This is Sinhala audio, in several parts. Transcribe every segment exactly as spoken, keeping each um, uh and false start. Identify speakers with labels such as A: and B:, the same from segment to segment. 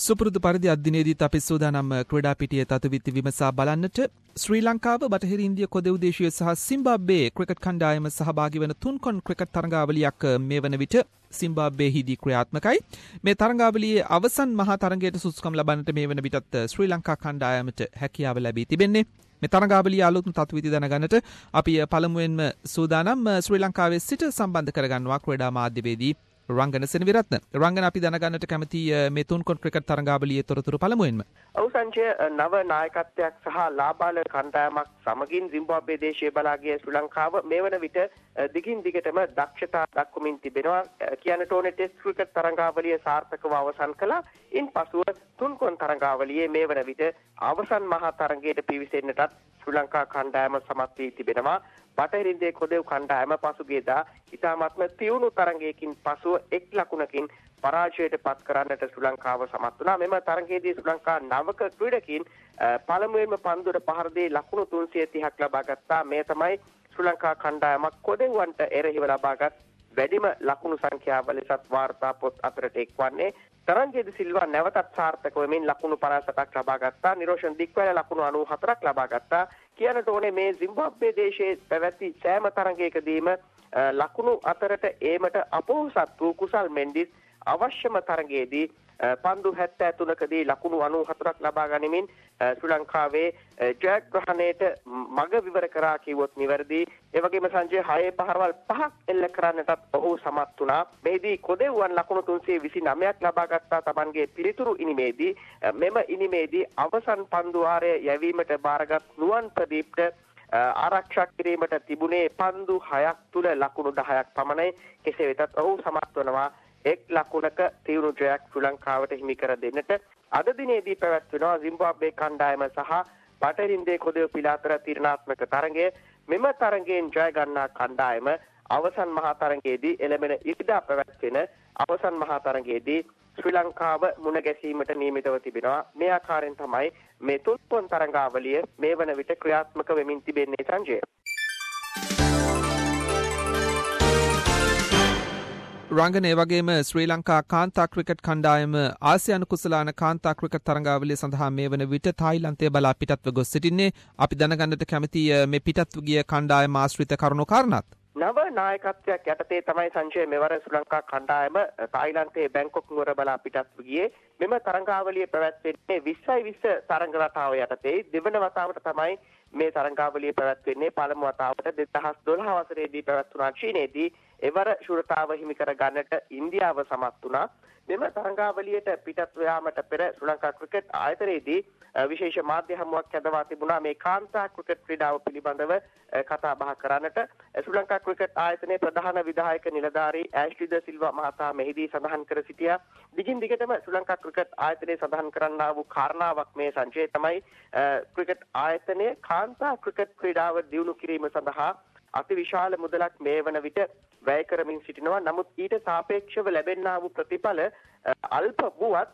A: සුපුරුදු පරිදි අද දිනේදීත් අපි සූදානම් ක්‍රීඩා පිටියේ තතුවිත්ති විමසා බලන්නට ශ්‍රී ලංකාව බටහිර ඉන්දිය කොදෙව් දේශීය සහ සිම්බාබ්වේ ක්‍රිකට් කණ්ඩායම සහභාගී වන තුන්කොන් ක්‍රිකට් තරඟාවලියක් මේ වන විට සිම්බාබ්වේහිදී ක්‍රියාත්මකයි. මේ තරඟාවලියේ අවසන් මහා තරඟයට සුදුසුකම් ලබන්නට මේ වන විටත් ශ්‍රී ලංකා කණ්ඩායමට හැකියාව ලැබී තිබෙන්නේ. මේ තරඟාවලිය අලුත්ම තත්විති දැනගන්නට අපි පළමුවෙන්ම සූදානම් ශ්‍රී ලංකාවේ සිට සම්බන්ධ කරගන්නවා ක්‍රීඩා මාධ්‍යවේදී රංගන සෙනවිරත්න. රංගන අපි දැනගන්නට කැමති මේ තුන්කොන් ක්‍රිකට් තරඟාවලියේ තොරතුරු පළමුවෙන්ම.
B: ඔව් සංජය, නව නායකත්වයක් සහ ලාබාල කණ්ඩායමක් සමගින් සිම්බාබ්වේ දේශීය බලාගිය ශ්‍රී ලංකාව මේ වන විට දිගින් දිගටම දක්ෂතා දක්වමින් තිබෙනවා. කියන්නට ඕනේ ටෙස්ට් ක්‍රිකට් තරඟාවලිය සාර්ථකව අවසන් කළා. ඉන්පසුව තුන්කොන් තරඟාවලියේ මේ වන විට අවසන් මහා තරඟයට පිවිසෙන්නටත් ශ්‍රී ලංකා කණ්ඩායම සමත් වී තිබෙනවා. බටහිර ඉන්දිය කොදෙව් කණ්ඩායම පසුගියදා ඉතාමත්ම තියුණු තරඟයකින් පසුව එක් ලකුණකින් පරාජයට පත් කරන්නට ශ්‍රී ලංකාව සමත් වුණා. මෙම තරඟයේදී ශ්‍රී ලංකා නවක ක්‍රීඩකින් පළමුවෙන්ම පන්දුවට පහර දී ලකුණු තුන්සිය තිහක් ලබා ගත්තා. මේ තමයි ශ්‍රී ලංකා කණ්ඩායමක් කොදෙව්වන්ට එරෙහිව ලබාගත් වැඩිම ලකුණු සංඛ්‍යාව ලෙසත් වාර්තා පොත් අතරට එක්වන්නේ. තරංගයේදී සිල්වා නැවතත් සාර්ථක වෙමින් ලකුණු පනස් අටක් ලබා ගත්තා. නිරෝෂන් දික්වැල ලකුණු අනූ හතරක් ලබා ගත්තා. කියන්නට ඕනේ මේ සිම්බාබ්වේ දේශයේ පැවැති සෑම තරඟයකදීම ලකුණු අතරට ඒමට අපොහොසත් වූ කුසල් මෙන්ඩිස් අවශ්‍යම තරඟයේදී පන්දු හැත්තෑ තුනකදී ලකුණු අනූ හතරක් ලබා ගනිමින් ශ්‍රී ලංකාවේ ජයග්‍රහණයට මඟ විවර කරා කිව්වොත් නිවැරදි. ඒ වගේම සංජය හයේ පහරවල් පහක් එල්ල කරන්නටත් ඔහු සමත් වුණා. මේදී කොදෙව්වන් ලකුණු තුන්සිය විසිනවයක් ලබා ගත්තා තමන්ගේ පිළිතුරු ඉනිමේදී. මෙම ඉනිමේදී අවසන් පන්දු වාරය යැවීමට බාරගත් නුවන් ප්‍රදීප්ට ආරක්ෂා කිරීමට තිබුණේ පන්දු හයක් තුල ලකුණු දහයක් පමණයි. කෙසේ වෙතත් ඔහු සමත් වනවා එක් ලකුණක තීව්‍ර ජයක් ශ්‍රී ලංකාවට හිමි කර දෙන්නට. අද දිනේදී පැවැත්වෙනවා සිම්බාබ්වේ කණ්ඩායම සහ බටහිර ඉන්දිය කොදෙව් පිළ අතර තීරණාත්මක තරඟය. මෙම තරඟයෙන් ජය ගන්නා කණ්ඩායම අවසන් මහා තරඟයේදී එළඹෙන ඉරිදා පැවැත්වෙන අවසන් මහා තරඟයේදී ශ්‍රී ලංකාව මුණ ගැසීමට නියමිතව තිබෙනවා. මේ ආකාරයෙන් තමයි මේ තුන්කොන් තරඟාවලිය මේ වන විට ක්‍රියාත්මක වෙමින් තිබෙන්නේ සංජය.
A: රංගන ඒ වගේම ශ්‍රී ලංකා කාන්තා ක්‍රිකට් කණ්ඩායම ආසියානු කුසලාන කාන්තා ක්‍රිකට් තරඟාවලිය සඳහා මේ වන විට තායිලන්තය බලා පිටත්ව ගොස් සිටින්නේ. අපි දැනගන්නට කැමති මේ පිටත්ව ගිය කණ්ඩායම ආශ්‍රිත කරුණු කාරණාත්.
B: නව නායකත්වයක් යටතේ තමයි සංජය මෙවර ශ්‍රී ලංකා කණ්ඩායම තායිලන්තයේ බැංකොක් නුවර බලා පිටත්ව ගියේ. මෙම තරඟාවලිය පැවැත්වෙන්නේ විස්සයි විස්ස තරඟ රටාව යටතේ. දෙවන වතාවට තමයි මේ තරඟාවලිය පැවැත්වෙන්නේ. පළමු වතාවට දෙදහස් දොළහ වසරේදී පැවැත්වුණා චීනයේදී. එවර ශුරතාව හිමි කර ගන්නට ඉන්දියාව සමත් වුණා. මෙම තරඟාවලියට පිටත් යාමට පෙර ශ්‍රී ලංකා ක්‍රිකට් ආයතනයේදී විශේෂ මාධ්‍ය හමුවක් ඇදවා තිබුණා මේ කාන්තා ක්‍රිකට් ක්‍රීඩාව පිළිබඳව කතා බහ කරන්නට. ශ්‍රී ලංකා ක්‍රිකට් ආයතනයේ ප්‍රධාන විධායක නිලධාරී ඇෂ්ලි ද සිල්වා මහතා මෙහිදී සඳහන් කර සිටියා. දිගින් දිගටම ශ්‍රී ලංකා ක්‍රිකට් ආයතනයේ සඳහන් කරන්නා වූ කාරණාවක් මේ සංජය තමයි ක්‍රිකට් ආයතනයේ කාන්තා ක්‍රිකට් ක්‍රීඩාව දියුණු කිරීම සඳහා අතිවිශාල මුදලක් මේ වන විට වැය කරමින් සිටිනවා. නමුත් ඊට සාපේක්ෂව ලැබෙනා වූ ප්‍රතිඵල අල්ප වුවත්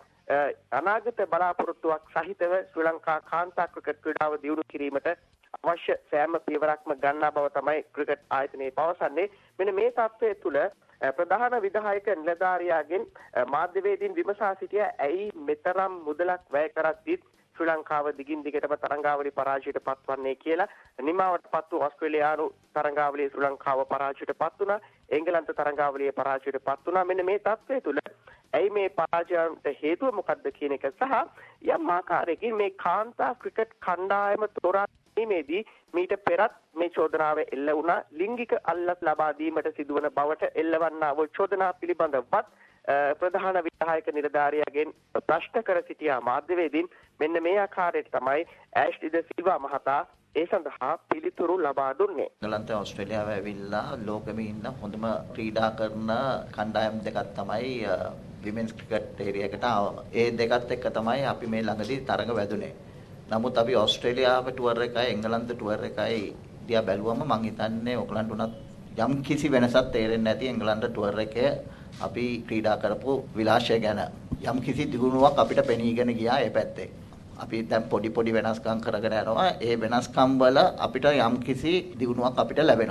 B: අනාගත බලාපොරොත්තුවක් සහිතව ශ්‍රී ලංකා කාන්තා ක්‍රිකට් ක්‍රීඩාව දියුණු කිරීමට අවශ්‍ය සෑම පියවරක්ම ගන්නා බව තමයි ක්‍රිකට් ආයතනයේ පවසන්නේ. මෙන්න මේ තත්ත්වය තුළ ප්‍රධාන විධායක නිලධාරියාගෙන් මාධ්‍යවේදීන් විමසා සිටියා ඇයි මෙතරම් මුදලක් වැය කරද්දී ශ්‍රී ලංකාව දිගින් දිගටම තරඟාවලිය පරාජයට පත්වන්නේ කියලා. නිමාවට පත් වූ ඕස්ට්‍රේලියානු තරඟාවලිය ශ්‍රී ලංකාව පරාජයට පත් වුණා. එංගලන්ත තරඟාවලිය පරාජයට පත් වුණා. මෙන්න මේ තත්ත්වය තුළ ඇයි මේ පරාජයට හේතුව මොකක්ද කියන එක සහ යම් ආකාරයකින් මේ කාන්තා ක්‍රිකට් කණ්ඩායම තෝරා ගැනීමේදී මීට පෙරත් මේ චෝදනාව එල්ල වුණා. ලිංගික අල්ලස් ලබා දීමට සිදුවන බවට එල්ලවන්නා වූ චෝදනා පිළිබඳවත් ප්‍රධාන විධායක නිලධාරියාගෙන් ප්‍රශ්න කර සිටියා මාධ්‍යවේදීන්. මෙන්න මේ ආකාරයට තමයි ඇෂ්ලි ද සිල්වා මහතා ඒ සඳහා පිළිතුරු ලබා දුන්නේ.
C: එංගලන්තය ඕස්ට්‍රේලියාව ඇවිල්ලා ලෝකෙම ඉන්න හොඳම ක්‍රීඩා කරන කණ්ඩායම් දෙකක් තමයි විමෙන්ස් ක්‍රිකට් ඒරියකට ආවම. ඒ දෙකත් එක්ක තමයි අපි මේ ළඟදී තරඟ වැදුනේ. නමුත් අපි ඕස්ට්‍රේලියාව ටුවර් එකයි එංගලන්ත ටුවර් එකයි දිහා බැලුවම මං හිතන්නේ ඔයගලන්ට උනත් යම් කිසි වෙනසක් තේරෙන්නේ නැති එංගලන්ත ටුවර් එකේ අපි ක්‍රීඩා කරපු විලාසය ගැන යම් කිසි දියුණුවක් අපිට පෙනීගෙන ගියා ඒ පැත්තේ. අපි දැන් පොඩි පොඩි වෙනස්කම් කරගෙන යනවා. ඒ වෙනස්කම් වල අපිට යම් කිසි දියුණුවක් අපිට ලැබෙනවා.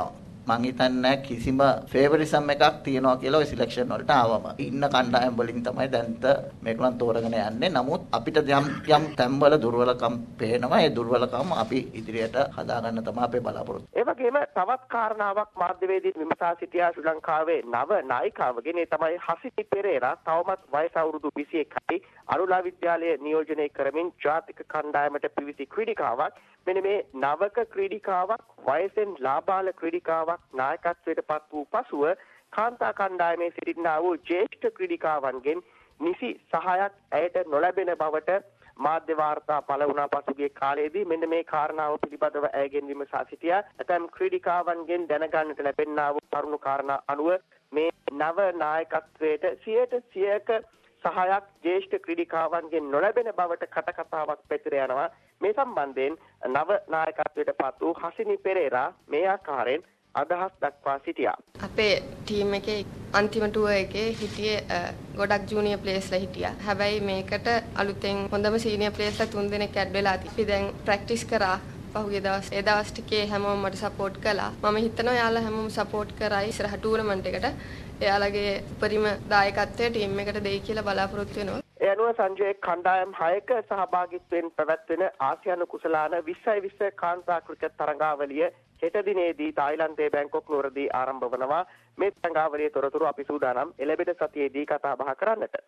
C: මං හිතන්නේ කිසිම ෆේවරිසම් එකක් තියනවා කියලා ඔය සිලෙක්ෂන් වලට ආවම. ඉන්න කණ්ඩායම් වලින් තමයි දැන්ත මේකලන් තෝරගෙන යන්නේ. නමුත් අපිට යම් යම් තැන්වල දුර්වලකම් පේනවා. ඒ දුර්වලකම් අපි ඉදිරියට හදාගන්න තමයි අපේ බලාපොරොත්තු.
B: ඒ වගේම තවත් කාරණාවක් මාධ්‍යවේදීන් විමසා සිටියා ශ්‍රී ලංකාවේ නව නායිකාවගෙන ඒ තමයි හසිනි පෙරේරා. තවමත් වයස අවුරුදු විසි එකයි. අනුලා විද්‍යාලය නියෝජනය කරමින් ජාතික කණ්ඩායමට පිවිසි ක්‍රීඩිකාවක්. මෙන්න මේ නවක ක්‍රීඩිකාවක් වයසෙන් ලාබාල ක්‍රීඩිකාවක් නායකත්වයට පත් වූ පසුව කාන්තා කණ්ඩායමේ සිටිනා වූ ජ්‍යෙෂ්ඨ ක්‍රීඩිකාවන්ගෙන් නිසි සහායක් ඇයට නොලැබෙන බවට මාධ්‍ය වාර්තා පළ වුණා පසුගිය කාලයේදී. මෙන්න මේ කාරණාව පිළිබඳව ඇයගෙන් විමසා සිටියා. ඇතැම් ක්‍රීඩිකාවන්ගෙන් දැනගන්නට ලැබෙනා වූ කරුණු කාරණා අනුව මේ නව නායකත්වයට සියයට සියයක සහායක් ජ්‍යෙෂ්ඨ ක්‍රීඩිකාවන්ගෙන් නොලැබෙන බවට කටකතාවක් පැතිර යනවා. මේ සම්බන්ධයෙන් නව නායකත්වයට පත් වූ හසිනි පෙරේරා මේ ආකාරයෙන් අදහස් දක්වා සිටියා.
D: අපේ ටීම් එකේ අන්තිම ටුවර් එකේ හිටියේ ගොඩක් ජූනියර් ප්ලේයර්ස්ලා හිටියා. හැබැයි මේකට අලුතෙන් හොඳම සීනියර් ප්ලේයර්ස්ලා තුන් දෙනෙක් ඇඩ් වෙලා තිබ්බි. අපි දැන් ප්‍රැක්ටිස් කරා. පහුගිය දවස් ඒ දවස් ටිකේ හැමෝම මට සපෝට් කළා. මම හිතනවා යාළුවා හැමෝම සපෝට් කරයි ඉස්සරහ ටූර්නමන්ට් එකට. එයාලගේ උපරිම දායකත්වය ටීම් එකට දෙයි කියලා බලාපොරොත්තු වෙනවා.
B: ඒ අනුව සංජය කණ්ඩායම් හයක සහභාගීත්වයෙන් පැවැත්වෙන ආසියානු කුසලාන විස්සයි විස්ස කාන්තා ක්‍රිකට් තරඟාවලිය හෙට දිනේදී තායිලන්තයේ බැංකොක් නුවරදී ආරම්භ වනවා. මේ තරඟාවලියේ තොරතුරු අපි සූදානම් එළඹෙන සතියේදී කතා බහ කරන්නට.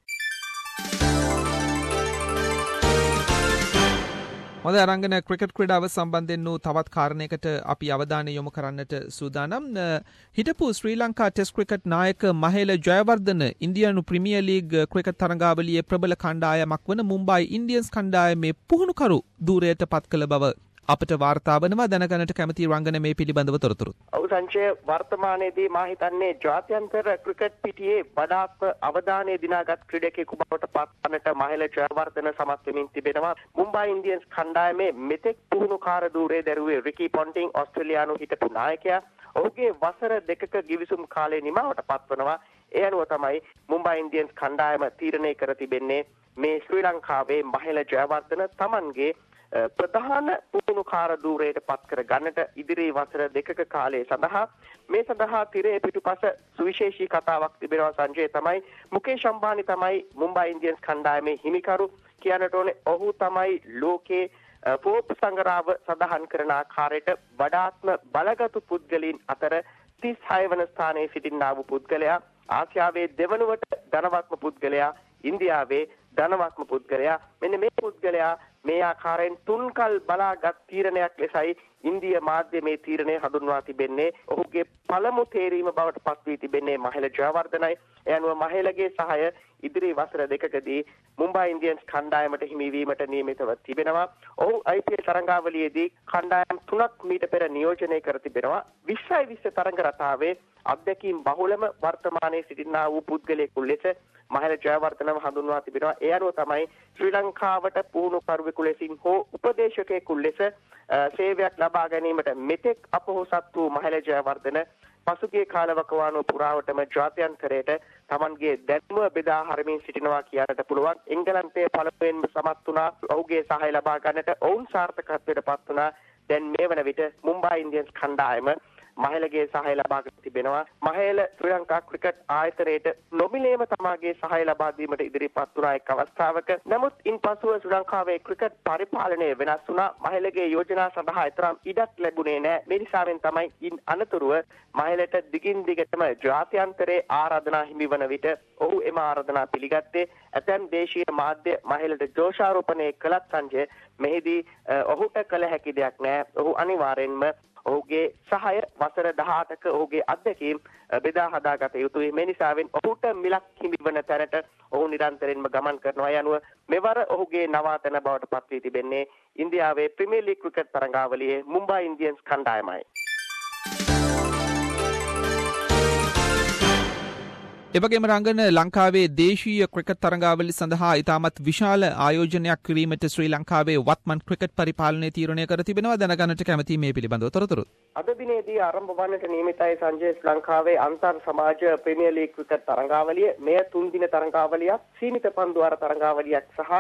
A: හොඳ අරංගන ක්‍රිකට් ක්‍රීඩාව සම්බන්ධයෙන් වූ තවත් කාරණයකට අපි අවධානය යොමු කරන්නට සූදානම්. හිටපු ශ්‍රී ලංකා ටෙස්ට් ක්‍රිකට් නායක මහේල ජයවර්ධන ඉන්දියානු ප්‍රීමියර් ලීග් ක්‍රිකට් තරඟාවලියේ ප්‍රබල කණ්ඩායමක් වන මුම්බයි ඉන්ඩියන්ස් කණ්ඩායමේ පුහුණුකරු ධූරයට පත් කළ බව අපට වාර්තා වෙනවා. දැනගන්නට කැමති රංගන මේ පිළිබඳව තොරතුරු.
B: ඔව් සංජය, වර්තමානයේදී මා හිතන්නේ ජාත්‍යන්තර ක්‍රිකට් පිටියේ වඩාත් අවධානය දිනාගත් ක්‍රීඩකයෙකු බවට පත් වන්නට මහේල ජයවර්ධන සමත් වෙමින් තිබෙනවා. මුම්බයි ඉන්ඩියන්ස් කණ්ඩායමේ මෙතෙක් පුහුණුකාර ධූරයේ දැරුවේ රිකි පොන්ටිං ඕස්ට්‍රේලියානු හිටපු නායකයා. ඔහුගේ වසර දෙකක ගිවිසුම් කාලේ නිමාවට පත්වනවා. ඒ අනුව තමයි මුම්බයි ඉන්ඩියන්ස් කණ්ඩායම තීරණය කර තිබෙන්නේ මේ ශ්‍රී ලංකාවේ මහේල ජයවර්ධන තමන්ගේ ප්‍රධාන පුහුණුකාර ධූරයට පත් කර ගන්නට ඉදිරි වසර දෙකක කාලය සඳහා. මේ සඳහා තිරේ පිටුපස සුවිශේෂී කතාවක් තිබෙනවා සංජය. තමයි මුකේෂ් අම්බානි තමයි මුම්බයි ඉන්ඩියන්ස් කණ්ඩායමේ හිමිකරු. කියන්නට ඕනේ ඔහු තමයි ලෝකේ ෆෝබ්ස් සංග්‍රහව සඳහන් කරන ආකාරයට වඩාත්ම බලගතු පුද්ගලයන් අතර තිස් හය වන ස්ථානයේ සිටිනා වූ පුද්ගලයා. ආසියාවේ දෙවනුවට ධනවත්ම පුද්ගලයා. ඉන්දියාවේ ධනවත්ම පුද්ගලයා. මෙන්න මේ පුද්ගලයා මේ ආකාරයෙන් තුන්කල් බලාගත් තීරණයක් ලෙසයි ඉන්දිය මාධ්‍ය මේ තීරණය හඳුන්වා තිබෙන්නේ. ඔහුගේ පළමු තේරීම බවට පත් වී තිබෙන්නේ මහේල ජයවර්ධනයි. ඒ අනුව මහේලගේ සහාය ඉදිරි වසර දෙකකදී මුම්බයි ඉන්ඩියන්ස් කණ්ඩායමට හිමිවීමට නියමිතව තිබෙනවා. ඔහු ආයි පී එල් තරඟාවලියේදී කණ්ඩායම් තුනක් මීට පෙර නියෝජනය කර තිබෙනවා. විස්සයි විස්ස තරඟ රටාවේ අත්දැකීම් බහුලම වර්තමානයේ සිටිනා වූ පුද්ගලයෙකු ලෙස මහේල ජයවර්ධනව හඳුන්වා තිබෙනවා. ඒ අනුව තමයි ශ්‍රී ලංකාවට පුහුණු කරුවෙකු ලෙසින් හෝ උපදේශකයෙකු ලෙස සේවයක් ලබා ගැනීමට මෙතෙක් අපොහොසත් වූ මහේල ජයවර්ධන පසුගිය කාලවකවානුව පුරාවටම ජාත්‍යන්තරයට තමන්ගේ දැනුම බෙදා හරමින් සිටිනවා කියන්නට පුළුවන්. එංගලන්තයේ පළමුවෙන්ම සමත් වුණා ඔහුගේ සහාය ලබා ගන්නට. ඔවුන් සාර්ථකත්වයට පත් වුණා. දැන් මේ වන විට මුම්බයි ඉන්ඩියන්ස් කණ්ඩායම මහේලගේ සහාය ලබාගෙන තිබෙනවා. මහේල ශ්‍රී ලංකා ක්‍රිකට් ආයතනයේට නොමිලේම තමාගේ සහාය ලබා දීමට ඉදිරිපත් වුණා එක් අවස්ථාවක. නමුත් ඉන්පසුව ශ්‍රී ලංකාවේ ක්‍රිකට් පරිපාලනය වෙනස් වුණා. මහේලගේ යෝජනා සඳහා තරම් ඉඩක් ලැබුණේ නැහැ. මේ නිසාවෙන් තමයි ඉන් අනතුරුව මහේලට දිගින් දිගටම ජාත්‍යන්තරයේ ආරාධනා හිමිවන විට ඔහු එම ආරාධනා පිළිගත්තේ. ඇතැම් දේශීය මාධ්‍ය මහේලට දෝෂාරෝපණය කළත් සංජය මෙහිදී ඔහුට කළ හැකි දෙයක් නැහැ. ඔහු අනිවාර්යෙන්ම ඔහුගේ සහාය වසර දහඅටක ඔහුගේ අත්දැකීම් බෙදා හදාගත යුතුයි. මේ නිසාවෙන් ඔහුට මිලක් හිමිවන තැනට ඔහු නිරන්තරයෙන්ම ගමන් කරනවා. යනුව මෙවර ඔහුගේ නවාතැන බවට පත් වී තිබෙන්නේ ඉන්දියාවේ ප්‍රීමියර් ලීග් ක්‍රිකට් තරඟාවලියේ මුම්බයි ඉන්ඩියන්ස් කණ්ඩායමයි.
A: එවැගේම රංගන ලංකාවේ දේශීය ක්‍රිකට් තරඟාවලි සඳහා ඉතාමත් විශාල ආයෝජනයක් කිරීමට ශ්‍රී ලංකාවේ වත්මන් ක්‍රිකට් පරිපාලනය තීරණය කර තිබෙනවා. දැනගන්නට කැමැති මේ පිළිබඳව තොරතුරු.
B: අද දිනේදී ආරම්භ වන්නට නියමිතයි සංජය ශ්‍රී ලංකාවේ අන්තර් සමාජ ප්‍රීමියර් ලීග් ක්‍රිකට් තරඟාවලිය. මෙය තුන් දින තරඟාවලියක්, සීමිත පන්දු අර තරඟාවලියක් සහ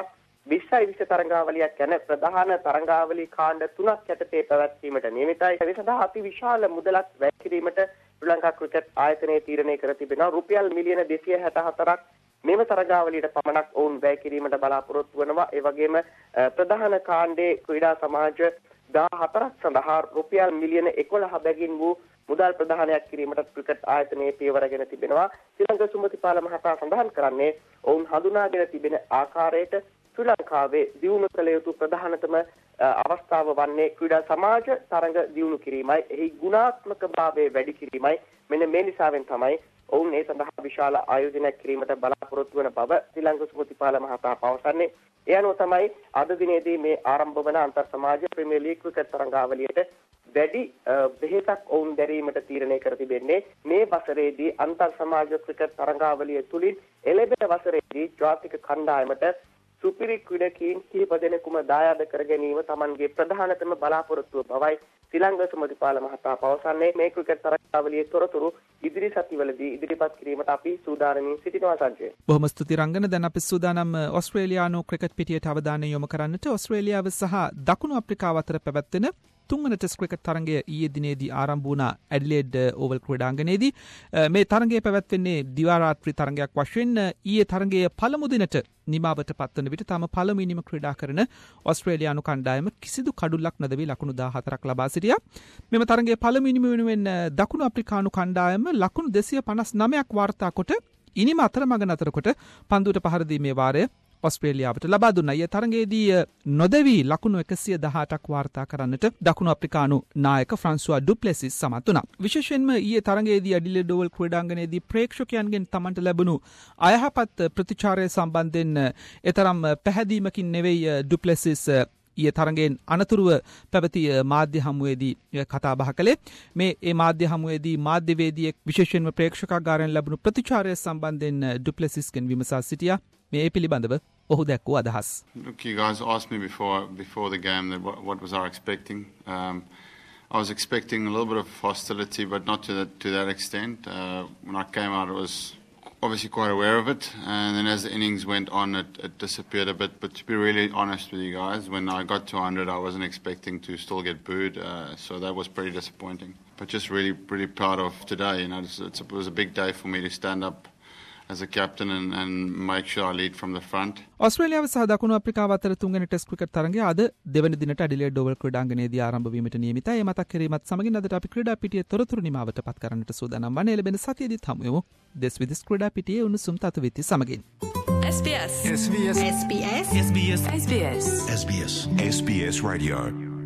B: විස්සයි විස්ස තරඟාවලියක් යන ප්‍රධාන තරඟාවලි කාණ්ඩ තුනක් යටතේ පැවැත්වීමට නියමිතයි. ඒ සඳහා අති විශාල මුදලක් වැය කිරීමට ශ්‍රී ලංකා ක්‍රිකට් ආයතනය තීරණය කර තිබෙනවා. රුපියල් මිලියන දෙසිය හැට හතරක් මෙම තරඟාවලියට පමණක් ඔවුන් වැය කිරීමට බලාපොරොත්තු වෙනවා. ඒ වගේම ප්‍රධාන කාණ්ඩයේ ක්‍රීඩා සමාජ දහහතරක් සඳහා රුපියල් මිලියන එකොළහ බැගින් වූ මුදල් ප්‍රදානයක් කිරීමට ක්‍රිකට් ආයතනයේ පියවරගෙන තිබෙනවා. ශ්‍රී ලංකා සුමතිපාල මහතා සඳහන් කරන්නේ ඔවුන් හඳුනාගෙන තිබෙන ආකාරයට ශ්‍රී ලංකාවේ දියුණු කළ යුතු ප්‍රධානතම අවස්ථාව වන්නේ ක්‍රීඩා සමාජ තරඟ දියුණු කිරීමයි. එහි ගුණාත්මක භාවය වැඩි කිරීමයි. මෙන්න මේ නිසාවෙන් තමයි ඔවුන් ඒ සඳහා විශාල ආයෝජනයක් කිරීමට බලාපොරොත්තු වන බව ශ්‍රී ලංකා සුමතිපාල මහතා පවසන්නේ. ඒ අනුව තමයි අද දිනේදී මේ ආරම්භ වන අන්තර් සමාජ ප්‍රීමියර් ලීග් ක්‍රිකට් තරඟාවලියට වැඩි බෙහෙතක් ඔවුන් දැරීමට තීරණය කර තිබෙන්නේ. මේ වසරේදී අන්තර් සමාජ ක්‍රිකට් තරඟාවලිය තුලින් එළඹෙන වසරේදී ජාතික කණ්ඩායමට සුපිරි ක්‍රීඩකීන් කිහිප දෙනෙකුම දායාද කර ගැනීම Tamanගේ ප්‍රධානතම බලාපොරොත්තුව බවයි ශ්‍රී ලංකා සුමතිපාල මහතා පවසන්නේ. මේ ක්‍රිකට් තරඟාවලියේ තොරතුරු ඉදිරි සතිවලදී ඉදිරිපත් කිරීමට අපි සූදානමින් සිටිනවා සංජය.
A: බොහොම ස්තුතියි රංගන. දැන් අපි සූදානම් ඕස්ට්‍රේලියානු ක්‍රිකට් පිටියට අවධානය යොමු කරන්නට. ඕස්ට්‍රේලියාව සහ දකුණු අප්‍රිකාව අතර පැවැත්වෙන තුන්වන ටෙස්ට් ක්‍රිකට් තරඟය ඊයේ දිනේදී ආරම්භ වුණා ඇඩ්ලේඩ් ඕවල් ක්‍රීඩාංගණයේදී. මේ තරඟය පැවැත්වෙන්නේ දිවා රාත්‍රී තරඟයක් වශයෙන්. ඊයේ තරඟයේ පළමු දිනට නිමාවට පත්වන විට තම පළමු ඉනිම ක්‍රීඩා කරන ඕස්ට්‍රේලියානු කණ්ඩායම කිසිදු කඩුල්ලක් නොදැවී ලකුණු දහහතරක් ලබා සිටියා. මෙම තරඟයේ පළමු ඉනිම වෙනුවෙන් දකුණු අප්‍රිකානු කණ්ඩායම ලකුණු දෙසිය පනස් නවයක් වාර්තා කොට ඉනිම අතරමඟ නතර කොට පන්දුවට පහර දීමේ වාරය ඔස්ට්‍රේලියාවට ලබා දුන්නා. ඊයේ තරඟයේදී නොදැවී ලකුණු එකසිය දහඅටක් වාර්තා කරන්නට දකුණු අප්‍රිකානු නායක ෆ්‍රාන්සුවා ඩුප්ලෙසිස් සමත් වුණා. විශේෂයෙන්ම ඊයේ තරඟයේදී ඇඩිලේඩ් ඕවල් ක්‍රීඩාංගණයේදී ප්‍රේක්ෂකයන්ගෙන් තමන්ට ලැබුණු අයහපත් ප්‍රතිචාරය සම්බන්ධයෙන් එතරම් පැහැදීමකින් නෙවෙයි ඩුප්ලෙසිස් ඊයේ තරඟයෙන් අනතුරුව පැවති මාධ්‍ය හමුවේදී කතා බහ කළේ. මේ ඒ මාධ්‍ය හමුවේදී මාධ්‍යවේදියෙක් විශේෂයෙන්ම ප්‍රේක්ෂකාගාරයෙන් ලැබුණු ප්‍රතිචාරය සම්බන්ධයෙන් ඩුප්ලෙසිස්ගෙන් විමසා සිටියා. මේ ඒ පිළිබඳව ඔහු දැක්වූ අදහස්.
E: Look, you guys asked me before before the game that what, what was I expecting. Um, I was expecting a little bit of hostility, but not to that to that extent. Uh, when I came out, I was obviously quite aware of it, and then as the innings went on, it, it disappeared a bit. But to be really honest with you guys, when I got to one hundred, I wasn't expecting to still get booed, uh, so that was pretty disappointing. But just really, really proud of today. You know, it's, it's, it was a big day for me to stand up as a captain and, and make sure I lead from the front.
A: ඔස්ට්‍රේලියාව සහ දකුණු අප්‍රිකාව අතර තුන්වෙනි ටෙස්ට් ක්‍රිකට් තරඟය අද දෙවන දිනට ඇඩිලේඩ් ඕවල් ක්‍රීඩාංගණයේදී ආරම්භ වීමට නියමිතයි. ඒ මතක් කිරීමත් සමගින් අදට අපි ක්‍රීඩා පිටියේ තොරතුරු නිමාවට පත් කරන්නට සූදානම් වන්නේ. ලැබෙන සතියේදීත් හමු වෙමු දෙස් විදෙස් ක්‍රීඩා පිටියේ උණුසුම් තත්ත්වවිත්ති සමගින්.
F: S B S
G: S B S
F: S B S S B S S B S
G: S B S S B S Radio